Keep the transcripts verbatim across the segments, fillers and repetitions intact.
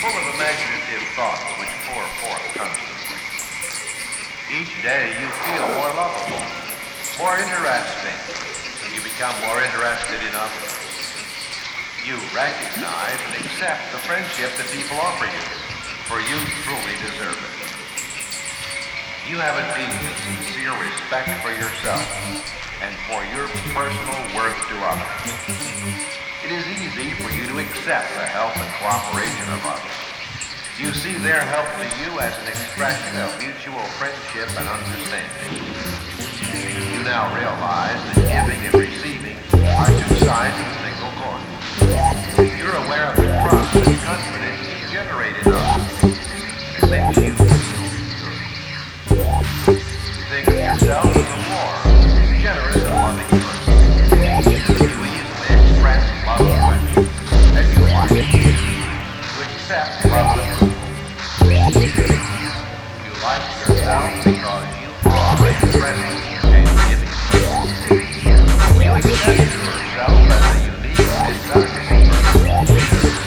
full of imaginative thoughts which pour forth constantly. Each day you feel more lovable, more interesting. You become more interested in others. You recognize and accept the friendship that people offer you, for you truly deserve it. You have a deep and sincere respect for yourself and for your personal worth to others. It is easy for you to accept the help and cooperation of others. You see their help to you as an expression of mutual friendship and understanding. You now realize that giving and receiving are two sides of a single coin. You're aware of the trust and confidence you generate in others. It makes you feel good. You think of yourself as a warm, generous, and loving person. You easily express love and affection, and you like to accept love and approval. You like yourself because you are expressing and giving. You accept yourself as a unique and valuable person.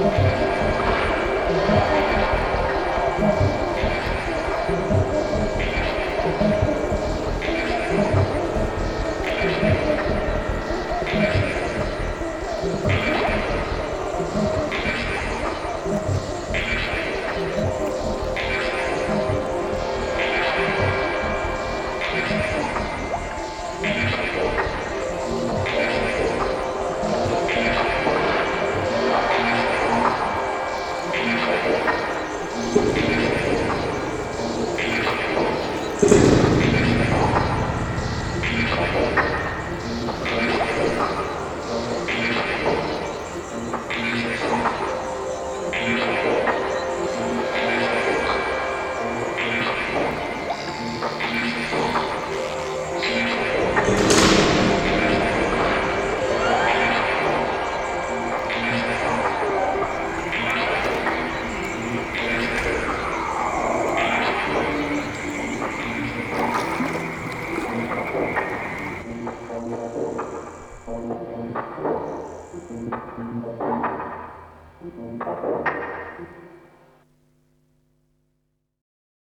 Thank you.